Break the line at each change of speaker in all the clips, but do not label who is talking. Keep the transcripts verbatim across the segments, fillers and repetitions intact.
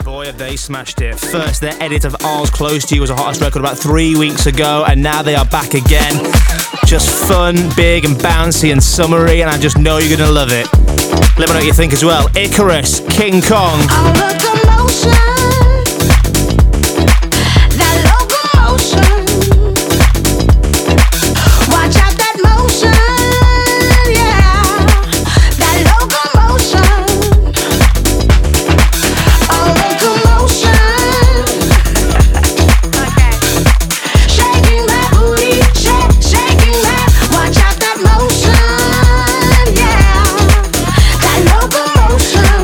Boy, have they smashed it. First, their edit of All's Close to You was a hottest record about three weeks ago, and now they are back again. Just fun, big and bouncy and summery, and I just know you're going to love it. Let me know what you think as well. Icarus, King Kong.
All the commotion, that locomotion. Watch out that motion, yeah, that locomotion. All the commotion, okay. Shaking that booty, shake, shaking that. Watch out that motion, yeah, that locomotion.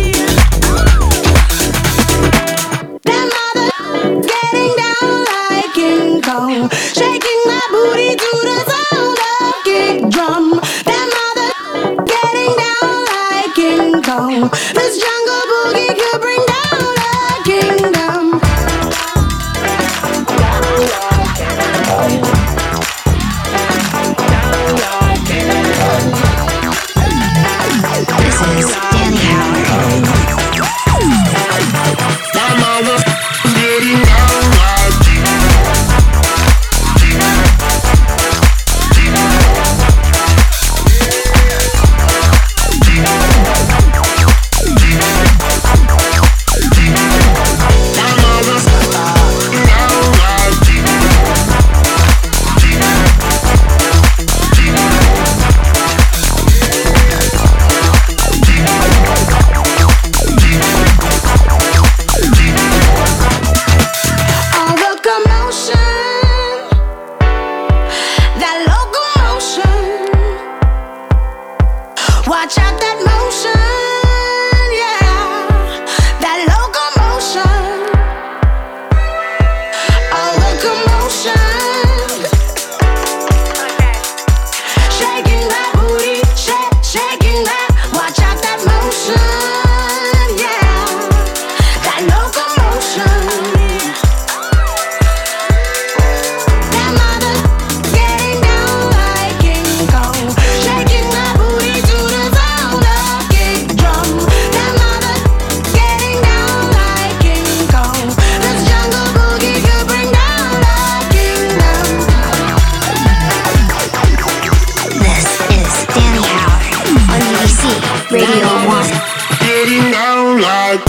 Them other getting down like King Kong, shaking that booty to the sound of kick drum. Them other getting down like King Kong. This jungle boogie could bring down the kingdom.
This is Danny Howard.
All the commotion, that locomotion. Watch out that motion, yeah, that locomotion. All the commotion, shaking that booty, shake, shaking that. Watch out that motion, yeah, that locomotion. Them other getting down like King Kong, shaking that booty to the sound of kick drum. Them other getting down like King Kong. This jungle boogie could bring down the kingdom.
This is Danny Howard on U B C Radio one.
Getting down like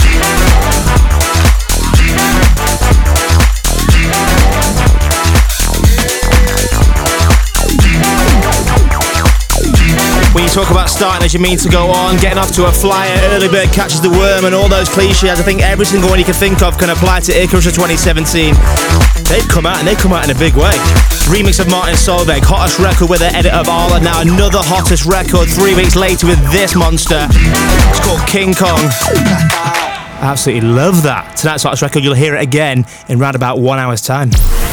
When you talk about starting as you mean to go on, getting off to a flyer, early bird catches the worm, and all those cliches, I think every single one you can think of can apply to Icarus of twenty seventeen. They've come out, and they come out in a big way. Remix of Martin Solveig, hottest record with their edit of All, and now another hottest record three weeks later with this monster. It's called King Kong. I absolutely love that. Tonight's hottest record, you'll hear it again in round about one hour's time.